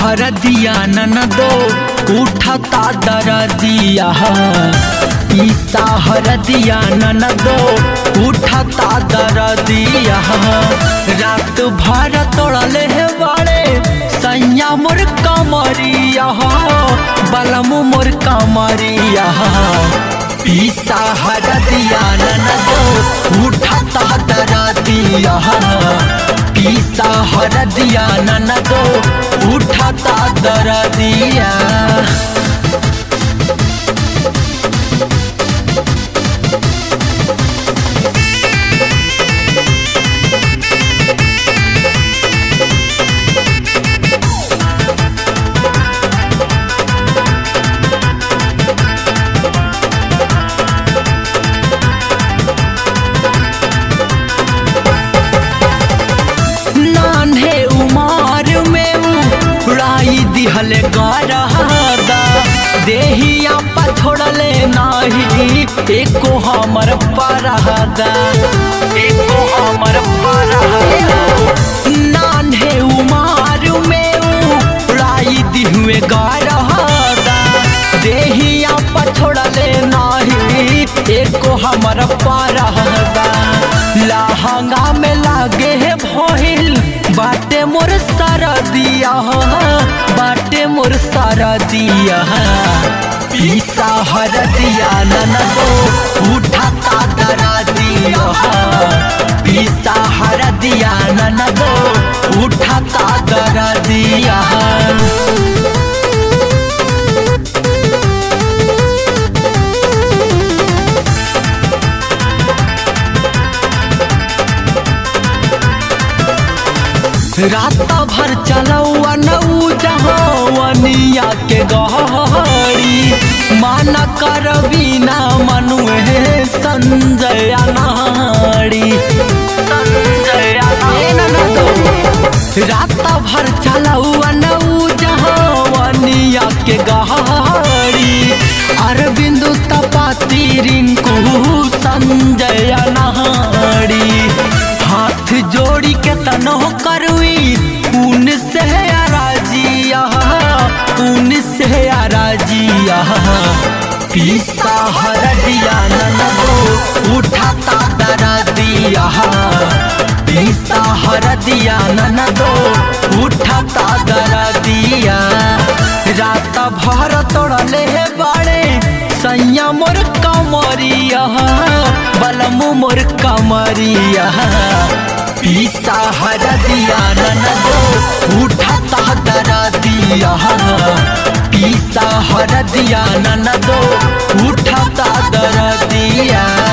हरदिया ननदो उठता दरदिया, पीसा हरदिया ननदो उठता दरदिया। रात भर तोड़ले बाड़े सैया मोर कमरिया, बलमु मोर कमरिया। पीसा हरदिया ननदो उठता दरदिया, पीसा हरदिया ननदो उठता दरदिया। दिहले गरहदा देहिया पछोड़ले नाही एको हमर परहदा, एको हमर परहदा। नान्हे उमार में उड़ाई दिहुए गरहदा देहिया पछोड़ले नाही एको हमर परहदा। लहंगा में लागे है भइल बाटे मोर सरदिया, बाटे मोर सरदिया। पीसा हरदिया ननदो उठता दरदिया, पीसा हरदिया ननदो उठता दरदिया। रात भर चलौआ नौ जहावनिया के गहरी, माना कर बिना मनुए संजय नाड़ी, संजय रात भर चलौआ नौ जहावनिया के गहरी। अरविंद तपाती रिंकू संजय नाड़ी, हाथ जोड़ी के तनो करवी उन से राजिया, उन से राजिया। पीसा हरदिया ननदो उठता दरदिया, पीसा हरदिया ननदो उठता दरदिया। रात भर तोड़ले बाड़े सैया मोर कमरिया, बलमु मोर कमरिया। पीसा हरदिया ननदो उठता दरदिया, पीसा हरदिया ननदो उठता दरदिया।